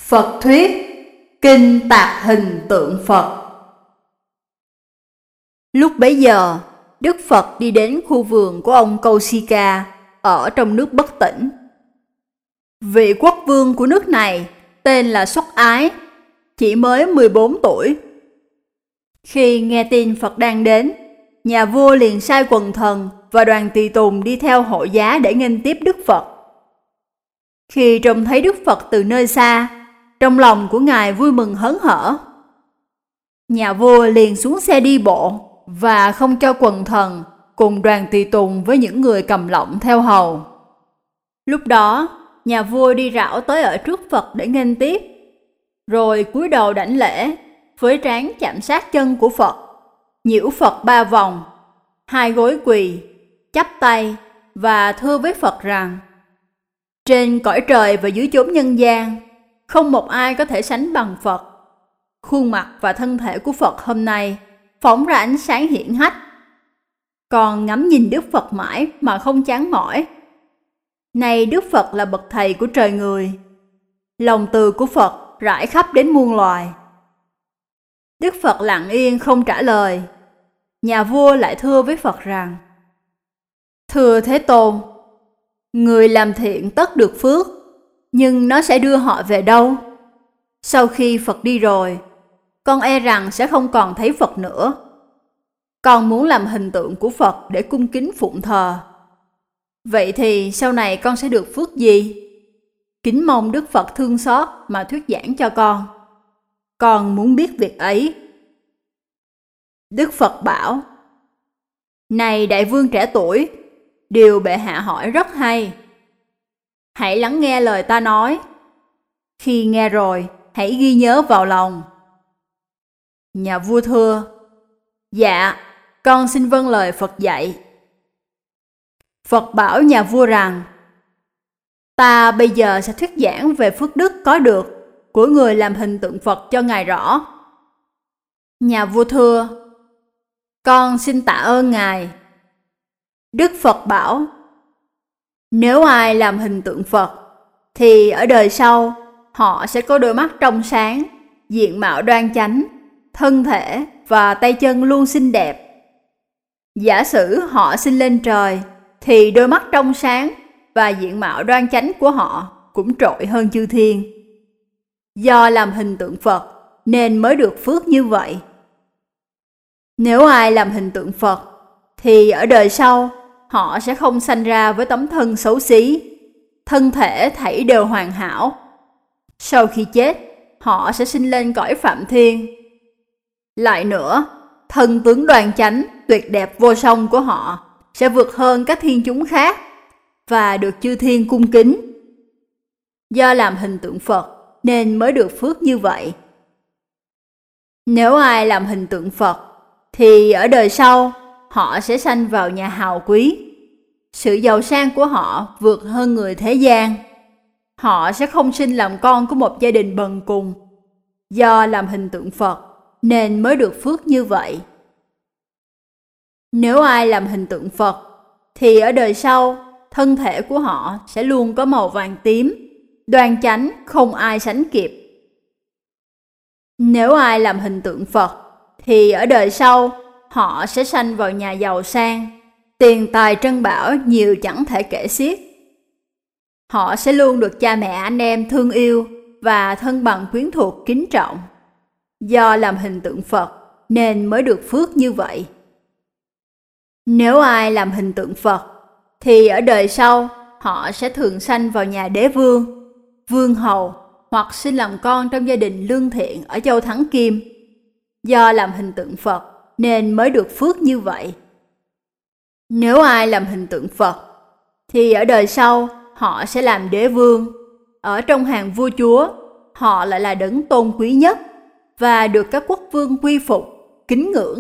Phật thuyết Kinh Tạc Hình Tượng Phật. Lúc bấy giờ, Đức Phật đi đến khu vườn của ông Kausika ở trong nước Bất Tỉnh. Vị quốc vương của nước này tên là Xuất Ái, chỉ mới 14 tuổi. Khi nghe tin Phật đang đến, nhà vua liền sai quần thần và đoàn tùy tùng đi theo hộ giá để nghênh tiếp Đức Phật. Khi trông thấy Đức Phật từ nơi xa, trong lòng của ngài vui mừng hớn hở. Nhà vua liền xuống xe đi bộ và không cho quần thần cùng đoàn tùy tùng với những người cầm lọng theo hầu. Lúc đó, nhà vua đi rảo tới ở trước Phật để nghênh tiếp, rồi cúi đầu đảnh lễ, với trán chạm sát chân của Phật, nhiễu Phật 3 vòng, 2 gối quỳ, chắp tay và thưa với Phật rằng: trên cõi trời và dưới chốn nhân gian, không một ai có thể sánh bằng Phật. Khuôn mặt và thân thể của Phật hôm nay phóng ra ánh sáng hiển hách. Còn ngắm nhìn Đức Phật mãi mà không chán mỏi. Này Đức Phật là bậc thầy của trời người. Lòng từ của Phật rải khắp đến muôn loài. Đức Phật lặng yên không trả lời. Nhà vua lại thưa với Phật rằng: thưa Thế Tôn, người làm thiện tất được phước, nhưng nó sẽ đưa họ về đâu? Sau khi Phật đi rồi, con e rằng sẽ không còn thấy Phật nữa. Con muốn làm hình tượng của Phật để cung kính phụng thờ. Vậy thì sau này con sẽ được phước gì? Kính mong Đức Phật thương xót mà thuyết giảng cho con. Con muốn biết việc ấy. Đức Phật bảo: này đại vương trẻ tuổi, điều bệ hạ hỏi rất hay. Hãy lắng nghe lời ta nói. Khi nghe rồi, hãy ghi nhớ vào lòng. Nhà vua thưa: dạ, con xin vâng lời Phật dạy. Phật bảo nhà vua rằng: ta bây giờ sẽ thuyết giảng về phước đức có được của người làm hình tượng Phật cho ngài rõ. Nhà vua thưa: con xin tạ ơn ngài. Đức Phật bảo: nếu ai làm hình tượng Phật, thì ở đời sau họ sẽ có đôi mắt trong sáng, diện mạo đoan chánh, thân thể và tay chân luôn xinh đẹp. Giả sử họ sinh lên trời, thì đôi mắt trong sáng và diện mạo đoan chánh của họ cũng trội hơn chư thiên. Do làm hình tượng Phật nên mới được phước như vậy. Nếu ai làm hình tượng Phật, thì ở đời sau họ sẽ không sanh ra với tấm thân xấu xí, thân thể thảy đều hoàn hảo. Sau khi chết, họ sẽ sinh lên cõi Phạm Thiên. Lại nữa, thân tướng đoan chánh, tuyệt đẹp vô song của họ sẽ vượt hơn các thiên chúng khác và được chư thiên cung kính. Do làm hình tượng Phật nên mới được phước như vậy. Nếu ai làm hình tượng Phật, thì ở đời sau họ sẽ sanh vào nhà hào quý. Sự giàu sang của họ vượt hơn người thế gian. Họ sẽ không sinh làm con của một gia đình bần cùng. Do làm hình tượng Phật nên mới được phước như vậy. Nếu ai làm hình tượng Phật, thì ở đời sau thân thể của họ sẽ luôn có màu vàng tím, đoan chánh không ai sánh kịp. Nếu ai làm hình tượng Phật, thì ở đời sau họ sẽ sanh vào nhà giàu sang, tiền tài trân bảo nhiều chẳng thể kể xiết. Họ sẽ luôn được cha mẹ anh em thương yêu và thân bằng quyến thuộc kính trọng. Do làm hình tượng Phật nên mới được phước như vậy. Nếu ai làm hình tượng Phật, thì ở đời sau họ sẽ thường sanh vào nhà đế vương, vương hầu hoặc sinh làm con trong gia đình lương thiện ở châu Thắng Kim. Do làm hình tượng Phật nên mới được phước như vậy. Nếu ai làm hình tượng Phật, thì ở đời sau họ sẽ làm đế vương. Ở trong hàng vua chúa, họ lại là đấng tôn quý nhất và được các quốc vương quy phục, kính ngưỡng.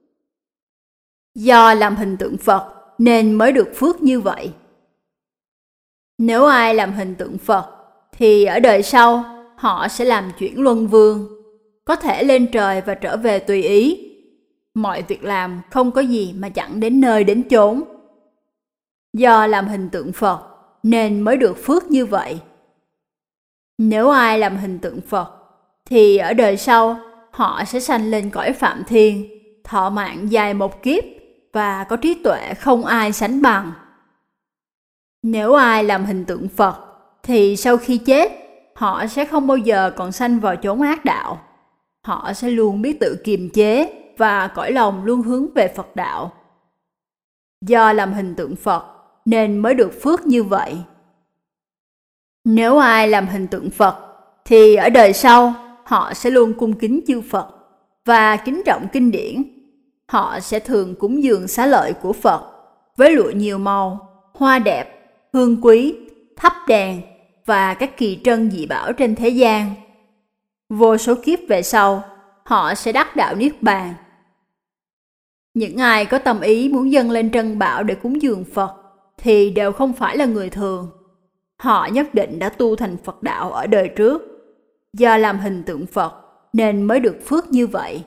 Do làm hình tượng Phật nên mới được phước như vậy. Nếu ai làm hình tượng Phật, thì ở đời sau họ sẽ làm chuyển luân vương, có thể lên trời và trở về tùy ý. Mọi việc làm không có gì mà chẳng đến nơi đến chốn. Do làm hình tượng Phật nên mới được phước như vậy. Nếu ai làm hình tượng Phật, thì ở đời sau họ sẽ sanh lên cõi Phạm Thiên, thọ mạng dài một kiếp và có trí tuệ không ai sánh bằng. Nếu ai làm hình tượng Phật, thì sau khi chết, họ sẽ không bao giờ còn sanh vào chốn ác đạo. Họ sẽ luôn biết tự kiềm chế và cõi lòng luôn hướng về Phật đạo. Do làm hình tượng Phật nên mới được phước như vậy. Nếu ai làm hình tượng Phật, thì ở đời sau họ sẽ luôn cung kính chư Phật và kính trọng kinh điển. Họ sẽ thường cúng dường xá lợi của Phật với lụa nhiều màu, hoa đẹp, hương quý, thắp đèn và các kỳ trân dị bảo trên thế gian. Vô số kiếp về sau, họ sẽ đắc đạo Niết Bàn. Những ai có tâm ý muốn dâng lên trân bảo để cúng dường Phật thì đều không phải là người thường. Họ nhất định đã tu thành Phật đạo ở đời trước. Do làm hình tượng Phật nên mới được phước như vậy.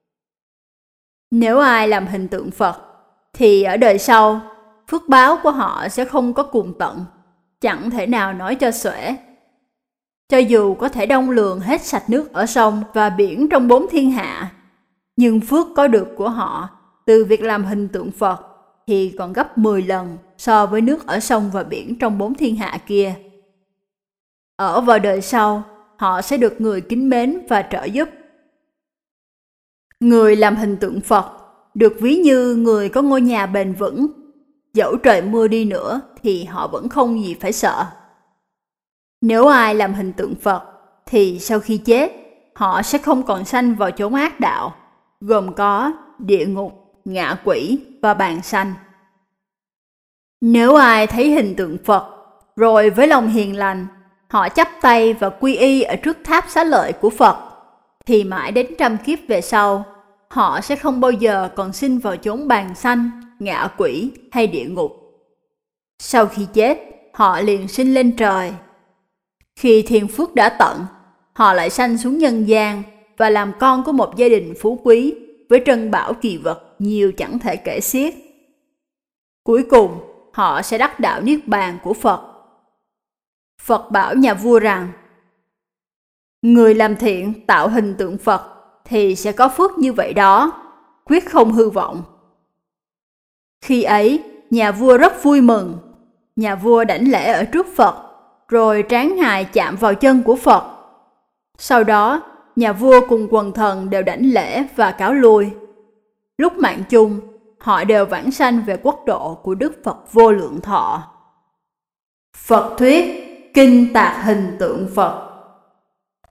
Nếu ai làm hình tượng Phật, thì ở đời sau, phước báo của họ sẽ không có cùng tận, chẳng thể nào nói cho xuể. Cho dù có thể đong lường hết sạch nước ở sông và biển trong 4 thiên hạ, nhưng phước có được của họ từ việc làm hình tượng Phật thì còn gấp 10 lần so với nước ở sông và biển trong 4 thiên hạ kia. Ở vào đời sau, họ sẽ được người kính mến và trợ giúp. Người làm hình tượng Phật được ví như người có ngôi nhà bền vững. Dẫu trời mưa đi nữa thì họ vẫn không gì phải sợ. Nếu ai làm hình tượng Phật, thì sau khi chết, họ sẽ không còn sanh vào chốn ác đạo, gồm có địa ngục, ngạ quỷ và bàn sanh. Nếu ai thấy hình tượng Phật, rồi với lòng hiền lành, họ chắp tay và quy y ở trước tháp xá lợi của Phật, thì mãi đến trăm kiếp về sau, họ sẽ không bao giờ còn sinh vào chốn bàn sanh, ngạ quỷ hay địa ngục. Sau khi chết, họ liền sinh lên trời. Khi thiên phước đã tận, họ lại sanh xuống nhân gian và làm con của một gia đình phú quý với trân bảo kỳ vật nhiều chẳng thể kể xiết. Cuối cùng, họ sẽ đắc đạo Niết Bàn của Phật. Phật bảo nhà vua rằng, người làm thiện tạo hình tượng Phật thì sẽ có phước như vậy đó, quyết không hư vọng. Khi ấy, nhà vua rất vui mừng. Nhà vua đảnh lễ ở trước Phật, rồi trán ngài chạm vào chân của Phật. Sau đó, nhà vua cùng quần thần đều đảnh lễ và cáo lui. Lúc mạng chung, họ đều vãng sanh về quốc độ của Đức Phật Vô Lượng Thọ. Phật thuyết Kinh Tạc Hình Tượng Phật.